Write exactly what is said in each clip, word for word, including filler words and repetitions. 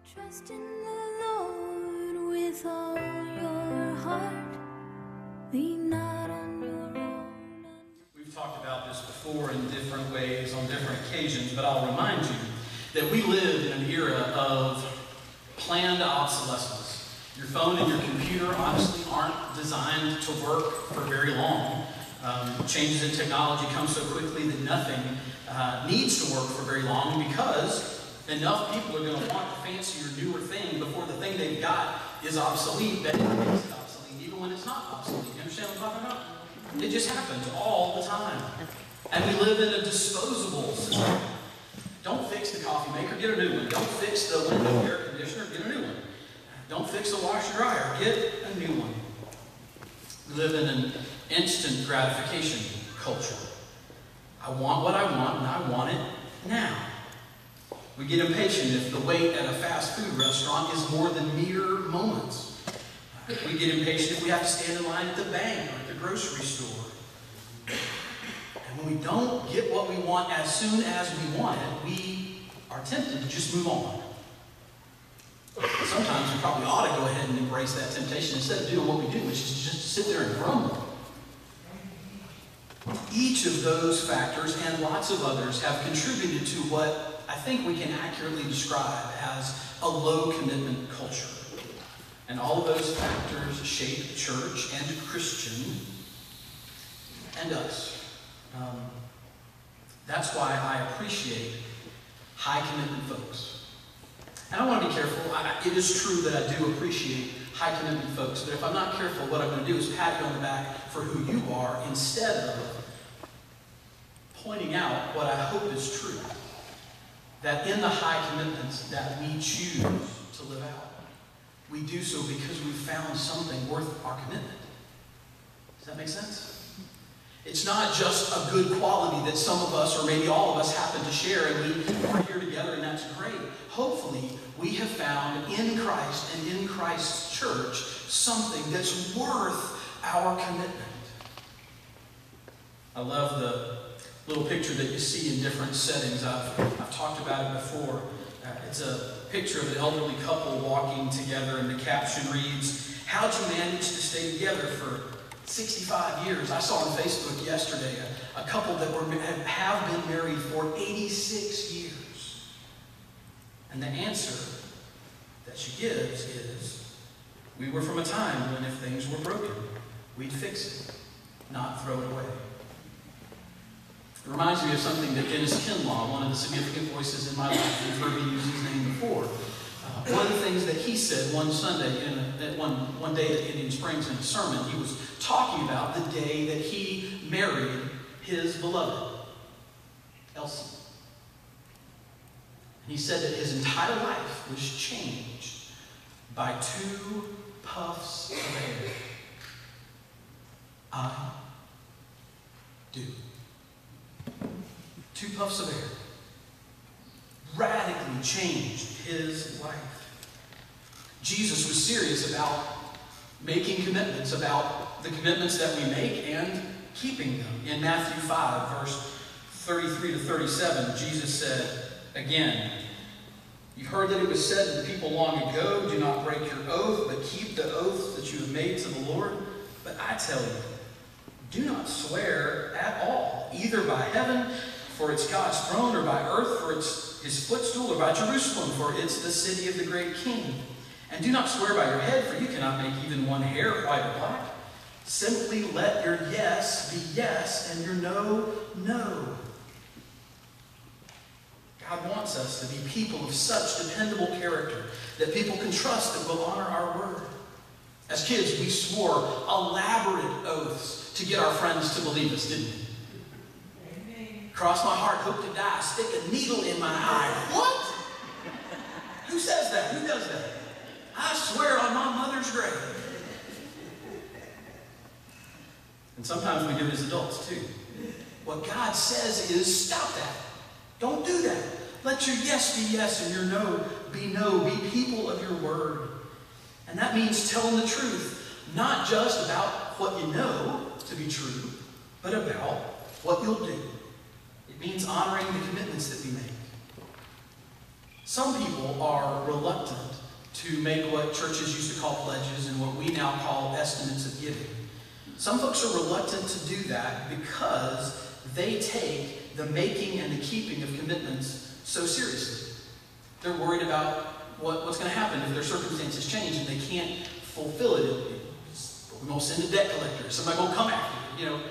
Trust in the Lord with all your heart. Lean not on your own. We've talked about this before in different ways on different occasions, but I'll remind you that we live in an era of planned obsolescence. Your phone and your computer honestly aren't designed to work for very long. Um, changes in technology come so quickly that nothing uh, needs to work for very long because enough people are going to want a fancier, newer thing before the thing they've got is obsolete, that it makes it obsolete, even when it's not obsolete. You understand what I'm talking about? It just happens all the time. And we live in a disposable society. Don't fix the coffee maker, get a new one. Don't fix the window air conditioner, get a new one. Don't fix the washer dryer, get a new one. We live in an instant gratification culture. I want what I want, and I want it now. We get impatient if the wait at a fast food restaurant is more than mere moments. We get impatient if we have to stand in line at the bank or at the grocery store. And when we don't get what we want as soon as we want it, we are tempted to just move on. Sometimes we probably ought to go ahead and embrace that temptation instead of doing what we do, which is just sit there and grumble. Each of those factors and lots of others have contributed to what I think we can accurately describe as a low commitment culture. And all of those factors shape church and Christian and us. Um, that's why I appreciate high commitment folks. And I want to be careful. I, it is true that I do appreciate high commitment folks, but if I'm not careful, what I'm going to do is pat you on the back for who you are instead of pointing out what I hope is true. That in the high commitments that we choose to live out, we do so because we've found something worth our commitment. Does that make sense? It's not just a good quality that some of us, or maybe all of us, happen to share, and we are here together, and that's great. Hopefully, we have found in Christ and in Christ's church something that's worth our commitment. I love the little picture that you see in different settings. I've, I've talked about it before. Uh, it's a picture of an elderly couple walking together, and the caption reads, "How'd you manage to stay together for sixty-five years?" I saw on Facebook yesterday a, a couple that were have been married for eighty-six years. And the answer that she gives is, we were from a time when if things were broken, we'd fix it, not throw it away. It reminds me of something that Dennis Kinlaw, one of the significant voices in my life, you've heard me use his name before. Uh, one of the things that he said one Sunday, in a, one, one day at Indian Springs in a sermon, he was talking about the day that he married his beloved, Elsie. He said that his entire life was changed by two puffs of air. I do. Two puffs of air radically changed his life. Jesus was serious about making commitments, about the commitments that we make and keeping them. In Matthew five, verse thirty-three to thirty-seven, Jesus said, again, "You heard that it was said to the people long ago, do not break your oath, but keep the oaths that you have made to the Lord. But I tell you, do not swear at all, either by heaven, for it's God's throne, or by earth, for it's his footstool, or by Jerusalem, for it's the city of the great king. And do not swear by your head, for you cannot make even one hair white or black. Simply let your yes be yes, and your no, no." God wants us to be people of such dependable character that people can trust that we'll honor our word. As kids, we swore elaborate oaths to get our friends to believe us, didn't we? Amen. Cross my heart, hope to die, stick a needle in my eye. What? Who says that? Who does that? I swear on my mother's grave. And sometimes we do it as adults too. What God says is, stop that. Don't do that. Let your yes be yes and your no be no. Be people of your word. And that means telling the truth, not just about what you know to be true, but about what you'll do. It means honoring the commitments that we make. Some people are reluctant to make what churches used to call pledges and what we now call estimates of giving. Some folks are reluctant to do that because they take the making and the keeping of commitments so seriously. They're worried about what, what's going to happen if their circumstances change and they can't fulfill it. We're going to send a debt collector. Somebody will come after you, you know.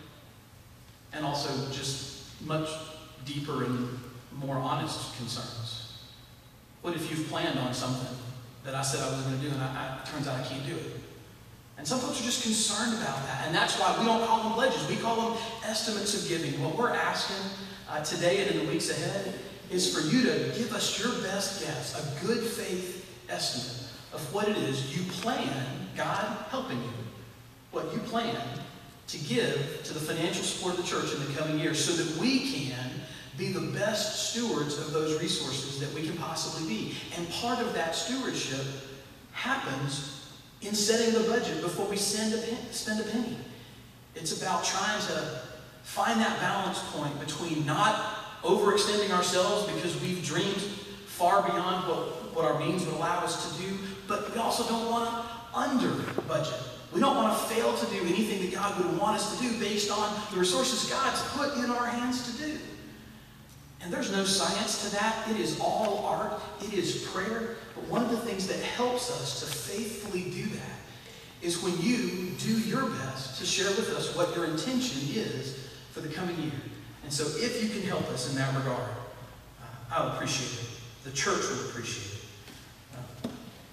And also just much deeper and more honest concerns. What if you've planned on something that I said I was going to do and I, I, it turns out I can't do it? And some folks are just concerned about that. And that's why we don't call them pledges. We call them estimates of giving. What we're asking uh, today and in the weeks ahead is for you to give us your best guess, a good faith estimate of what it is you plan, God helping you, what you plan to give to the financial support of the church in the coming years so that we can be the best stewards of those resources that we can possibly be. And part of that stewardship happens in setting the budget before we send a penny, spend a penny. It's about trying to find that balance point between not overextending ourselves because we've dreamed far beyond what, what our means would allow us to do, but we also don't want to under budget. We don't want to fail to do anything that God would want us to do based on the resources God's put in our hands to do. And there's no science to that. It is all art. It is prayer. But one of the things that helps us to faithfully do that is when you do your best to share with us what your intention is for the coming year. And so if you can help us in that regard, uh, I'll appreciate it. The church will appreciate it. Uh,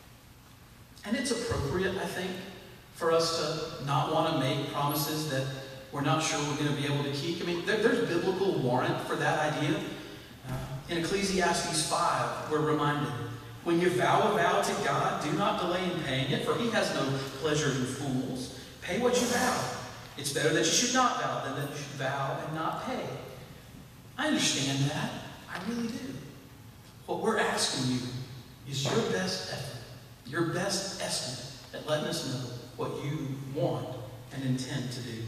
and it's appropriate, I think, for us to not want to make promises that we're not sure we're going to be able to keep. I mean, there, there's biblical warrant for that idea. Uh, in Ecclesiastes five, we're reminded, when you vow a vow to God, do not delay in paying it, for he has no pleasure in fools. Pay what you vow. It's better that you should not vow than that you should vow and not pay. I understand that. I really do. What we're asking you is your best effort, your best estimate at letting us know what you want and intend to do.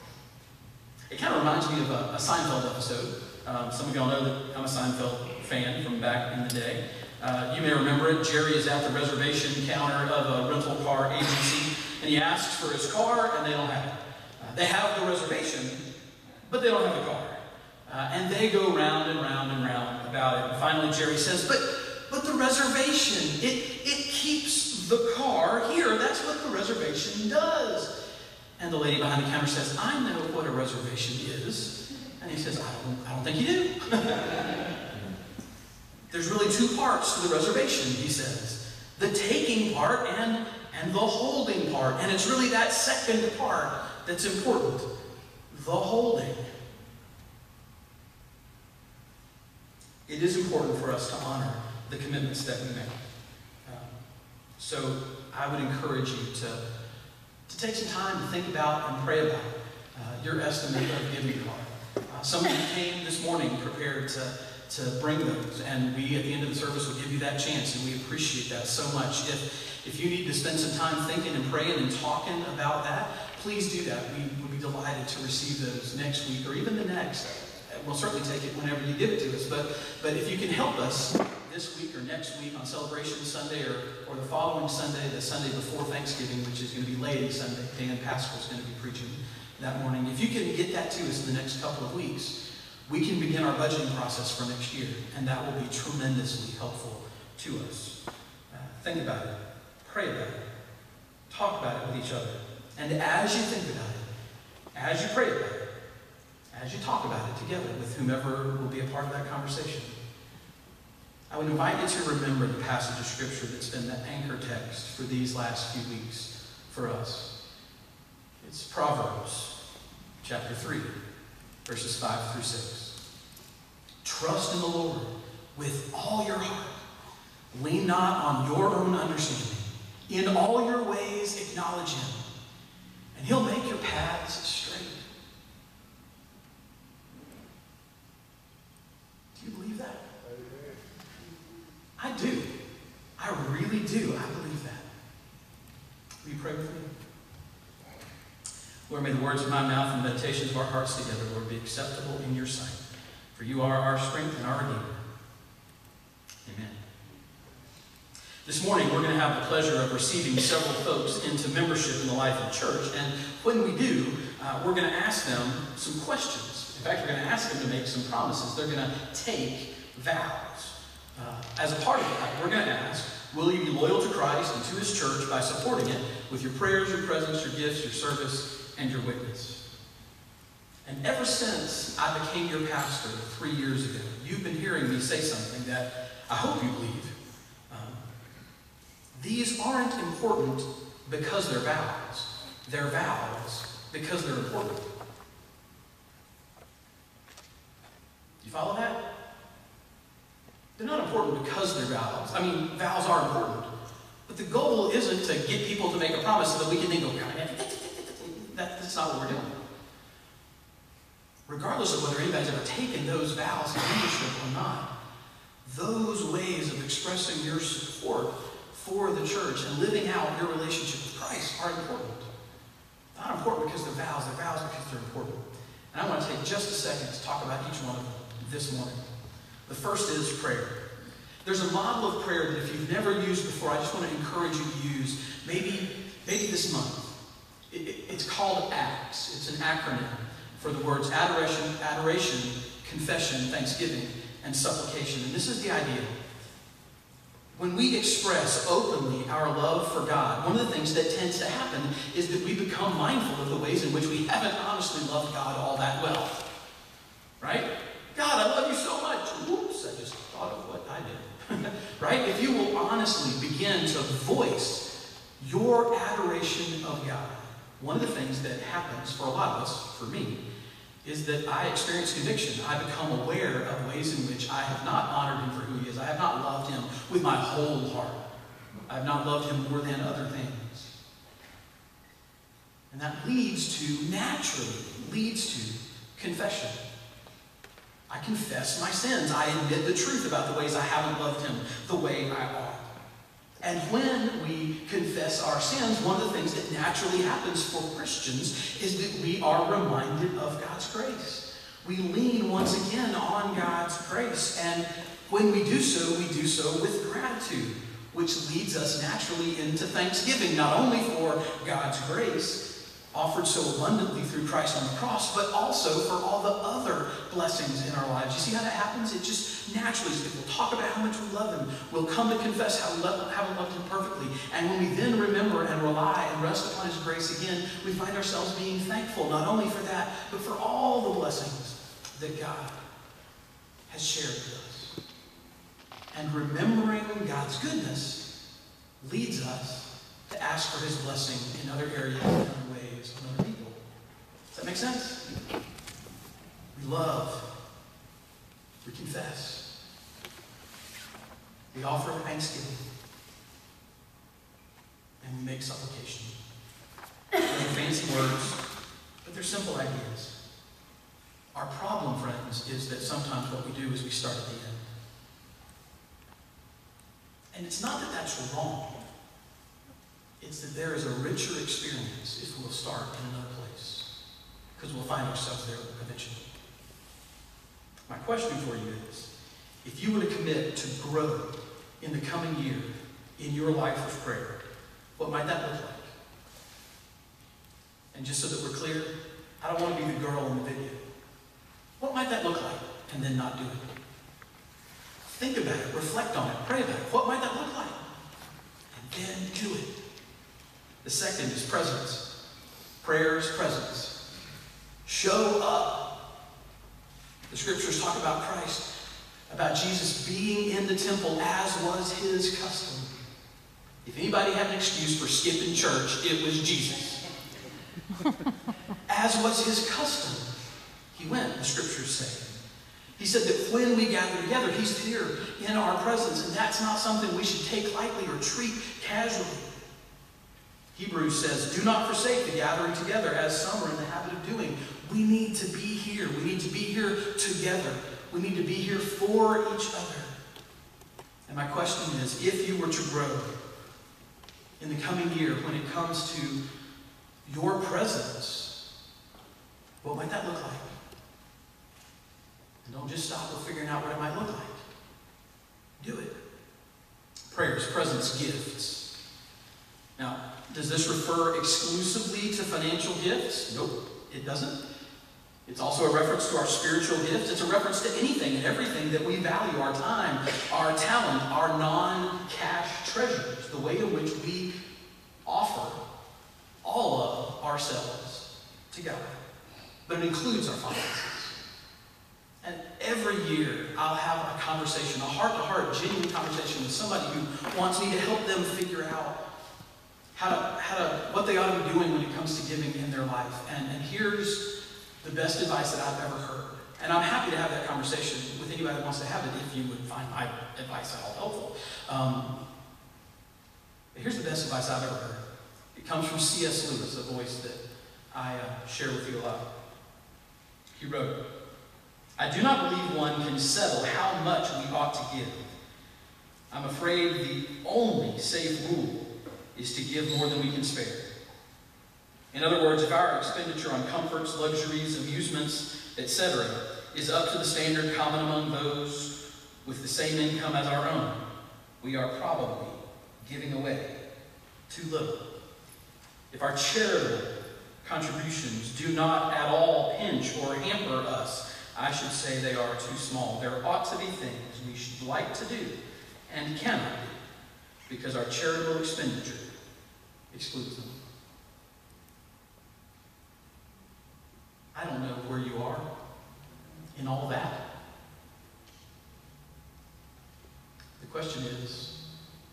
It kind of reminds me of a, a Seinfeld episode. Um, some of y'all know that I'm a Seinfeld fan from back in the day. Uh, you may remember it. Jerry is at the reservation counter of a rental car agency, and he asks for his car, and they don't have it. Uh, they have the reservation, but they don't have the car. Uh, and they go round and round and round about it. And finally, Jerry says, but, but the reservation, it, it keeps the car here. That's what the reservation does. And the lady behind the counter says, I know what a reservation is. And he says, I don't, I don't think you do. There's really two parts to the reservation, he says. The taking part and, and the holding part. And it's really that second part that's important. The holding. It is important for us to honor the commitments that we make. Um, so I would encourage you to, to take some time to think about and pray about uh, your estimate of giving card. Uh, some of you came this morning prepared to, to bring those, and we at the end of the service will give you that chance, and we appreciate that so much. If, if you need to spend some time thinking and praying and talking about that, please do that. We would be delighted to receive those next week or even the next. We'll certainly take it whenever you give it to us, but, but if you can help us this week or next week on Celebration Sunday or, or the following Sunday, the Sunday before Thanksgiving, which is going to be Laity Sunday, Dan Pascal's going to be preaching that morning. If you can get that to us in the next couple of weeks, we can begin our budgeting process for next year, and that will be tremendously helpful to us. Uh, think about it. Pray about it. Talk about it with each other. And as you think about it, as you pray about it, as you talk about it together with whomever will be a part of that conversation, I would invite you to remember the passage of Scripture that's been the anchor text for these last few weeks for us. It's Proverbs chapter three, verses five through six. Trust in the Lord with all your heart. Lean not on your own understanding. In all your ways acknowledge him, and he'll make your paths straight. Do you believe that? I do. I really do. I believe that. Will you pray with me? Lord, may the words of my mouth and the meditations of our hearts together, Lord, be acceptable in your sight. For you are our strength and our Redeemer. Amen. This morning, we're going to have the pleasure of receiving several folks into membership in the life of the church. And when we do, uh, we're going to ask them some questions. In fact, we're going to ask them to make some promises. They're going to take vows. Uh, as a part of that, we're going to ask, will you be loyal to Christ and to his church by supporting it with your prayers, your presence, your gifts, your service, and your witness? And ever since I became your pastor three years ago, you've been hearing me say something that I hope you believe. These aren't important because they're vows. They're vows because they're important. Do you follow that? They're not important because they're vows. I mean, vows are important. But the goal isn't to get people to make a promise so that we can then go, that, that's not what we're doing. Regardless of whether anybody's ever taken those vows in leadership or not, those ways of expressing your support for the church and living out your relationship with Christ are important. Not important because they're vows, they're vows because they're important. And I want to take just a second to talk about each one of them this morning. The first is prayer. There's a model of prayer that if you've never used before, I just want to encourage you to use maybe, maybe this month. It, it, it's called ACTS. It's an acronym for the words adoration, adoration, confession, thanksgiving, and supplication. And this is the idea. When we express openly our love for God, one of the things that tends to happen is that we become mindful of the ways in which we haven't honestly loved God all that well. Right? God, I love you so much. Whoops, I just thought of what I did. Right? If you will honestly begin to voice your adoration of God, one of the things that happens for a lot of us, for me, is that I experience conviction. I become aware of ways in which I have not honored him for who he is. I have not loved him with my whole heart. I have not loved him more than other things. And that leads to, naturally, leads to confession. I confess my sins. I admit the truth about the ways I haven't loved him the way I ought. And when we confess our sins, one of the things that naturally happens for Christians is that we are reminded of God's grace. We lean once again on God's grace. And when we do so, we do so with gratitude, which leads us naturally into thanksgiving, not only for God's grace offered so abundantly through Christ on the cross, but also for all the other blessings in our lives. You see how that happens? It just naturally, if we'll talk about how much we love him, we'll come to confess how we love, haven't loved him perfectly. And when we then remember and rely and rest upon his grace again, we find ourselves being thankful, not only for that, but for all the blessings that God has shared with us. And remembering God's goodness leads us to ask for his blessing in other areas, in other ways, in other people. Does that make sense? We love. We confess. We offer thanksgiving. And we make supplication. Those are fancy words, but they're simple ideas. Our problem, friends, is that sometimes what we do is we start at the end. And it's not that that's wrong. It's that there is a richer experience if we'll start in another place. Because we'll find ourselves there eventually. My question for you is, if you were to commit to grow in the coming year in your life of prayer, what might that look like? And just so that we're clear, I don't want to be the girl in the video. What might that look like? And then not do it. Think about it, reflect on it, pray about it. What might that look like? And then do it. The second is presence. Prayer's presence. Show up. The scriptures talk about Christ, about Jesus being in the temple as was his custom. If anybody had an excuse for skipping church, it was Jesus. As was his custom, he went, the scriptures say. He said that when we gather together, he's here in our presence, and that's not something we should take lightly or treat casually. Hebrews says, do not forsake the gathering together as some are in the habit of doing. We need to be here. We need to be here together. We need to be here for each other. And my question is, if you were to grow in the coming year when it comes to your presence, what might that look like? And don't just stop with figuring out what it might look like. Do it. Prayers, presents, gifts. Now, does this refer exclusively to financial gifts? Nope, it doesn't. It's also a reference to our spiritual gifts. It's a reference to anything and everything that we value, our time, our talent, our non-cash treasures, the way in which we offer all of ourselves to God. But it includes our finances. And every year I'll have a conversation, a heart-to-heart, genuine conversation with somebody who wants me to help them figure out how to, how to, what they ought to be doing when it comes to giving in their life. And, and here's the best advice that I've ever heard. And I'm happy to have that conversation with anybody that wants to have it if you would find my advice at all helpful. Um, but here's the best advice I've ever heard. It comes from C S Lewis, a voice that I uh, share with you a lot. He wrote, "I do not believe one can settle how much we ought to give. I'm afraid the only safe rule is to give more than we can spare. In other words, if our expenditure on comforts, luxuries, amusements, et cetera is up to the standard common among those with the same income as our own, we are probably giving away too little. If our charitable contributions do not at all pinch or hamper us, I should say they are too small. There ought to be things we should like to do and cannot do because our charitable expenditure excludes them." I don't know where you are in all that. The question is,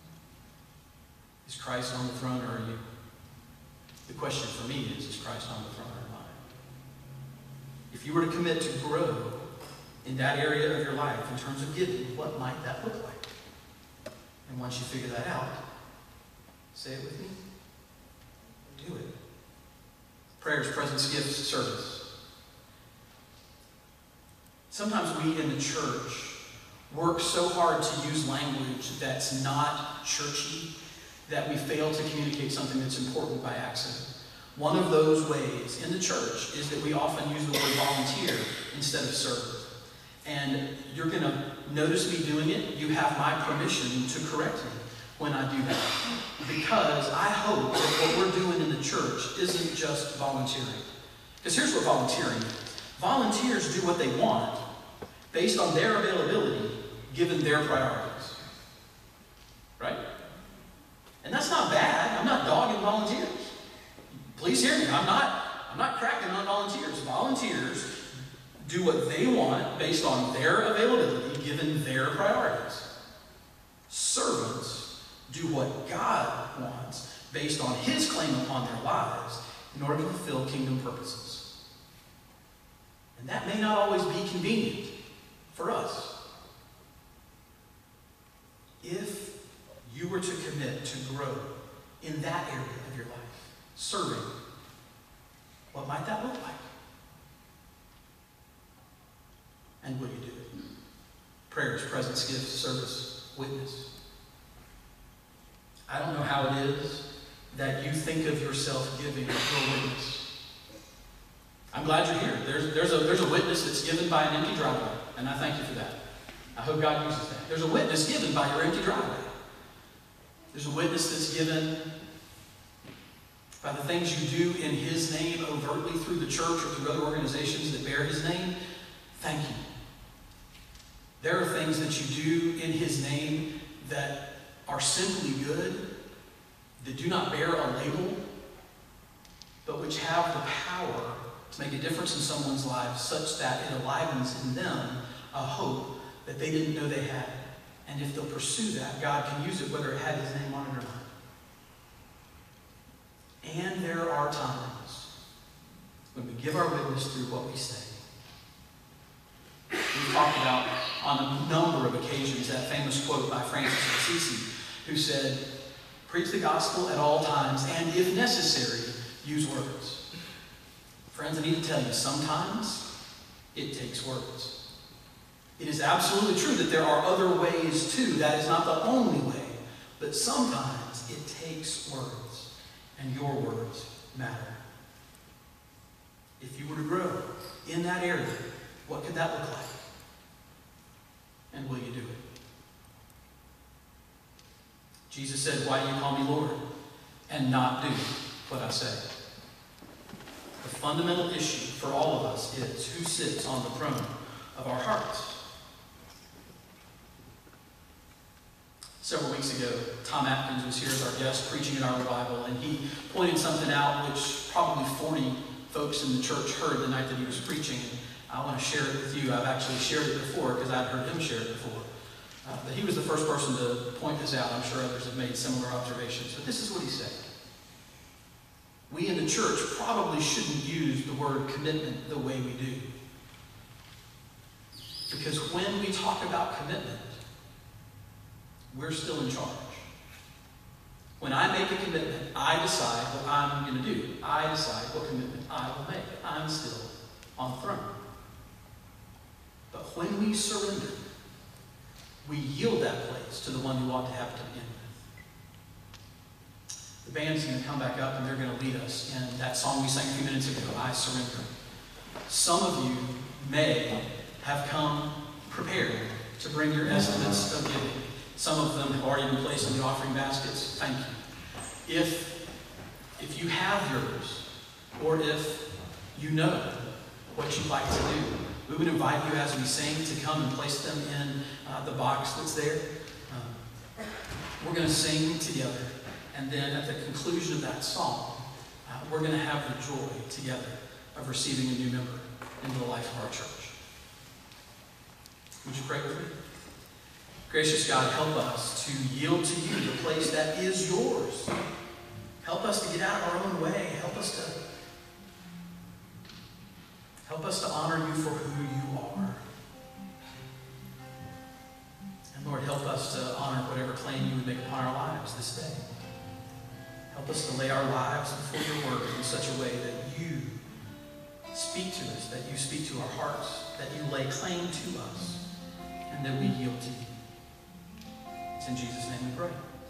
is Christ on the throne or are you? The question for me is, is Christ on the throne or am I? If you were to commit to grow in that area of your life in terms of giving, what might that look like? And once you figure that out, say it with me, do it. Prayers, presents, gifts, service. Sometimes we in the church work so hard to use language that's not churchy that we fail to communicate something that's important by accident. One of those ways in the church is that we often use the word volunteer instead of serve. And you're going to notice me doing it. You have my permission to correct me when I do that. Because I hope that what we're doing in the church isn't just volunteering. Because here's what volunteering is. Volunteers do what they want based on their availability given their priorities. Right? And that's not bad. I'm not dogging volunteers. Please hear me. I'm not, I'm not cracking on volunteers. Volunteers do what they want based on their availability given their priorities. Servants do what God wants based on His claim upon their lives in order to fulfill kingdom purposes. And that may not always be convenient for us. If you were to commit to grow in that area of your life, serving, what might that look like? And will you do it? Prayers, presents, gifts, service, witness. I don't know how it is that you think of yourself giving your witness. I'm glad you're here. There's, there's, a, there's a witness that's given by an empty driveway, and I thank you for that. I hope God uses that. There's a witness given by your empty driveway. There's a witness that's given by the things you do in His name overtly through the church or through other organizations that bear His name. Thank you. There are things that you do in His name that are simply good, that do not bear a label, but which have the power to make a difference in someone's life such that it enlivens in them a hope that they didn't know they had. And if they'll pursue that, God can use it whether it had His name on it or not. And there are times when we give our witness through what we say. We've talked about on a number of occasions that famous quote by Francis of Assisi, who said, "Preach the gospel at all times, and if necessary, use words." Friends, I need to tell you, sometimes it takes words. It is absolutely true that there are other ways too. That is not the only way. But sometimes it takes words, and your words matter. If you were to grow in that area, what could that look like? And will you do it? Jesus said, why do you call me Lord and not do what I say? The fundamental issue for all of us is who sits on the throne of our hearts. Several weeks ago, Tom Atkins was here as our guest preaching at our revival, and he pointed something out which probably forty folks in the church heard the night that he was preaching. I want to share it with you. I've actually shared it before because I'd heard him share it before. Uh, but he was the first person to point this out. I'm sure others have made similar observations. But this is what he said. We in the church probably shouldn't use the word commitment the way we do. Because when we talk about commitment, we're still in charge. When I make a commitment, I decide what I'm going to do. I decide what commitment I will make. I'm still on the throne. But when we surrender, we yield that place to the one who ought to have it to begin with. The band's going to come back up and they're going to lead us in that song we sang a few minutes ago, I Surrender. Some of you may have come prepared to bring your estimates of giving. Some of them have already been placed in the offering baskets. Thank you. If, if you have yours, or if you know what you'd like to do, we would invite you as we sing to come and place them in uh, the box that's there. Um, we're going to sing together, and then at the conclusion of that song, uh, we're going to have the joy together of receiving a new member into the life of our church. Would you pray with me? Gracious God, help us to yield to you the place that is yours. Help us to get out of our own way. Help us to help us to honor you for who you are. And Lord, help us to honor whatever claim you would make upon our lives this day. Help us to lay our lives before your word in such a way that you speak to us, that you speak to our hearts, that you lay claim to us, and that we yield to you. It's in Jesus' name we pray.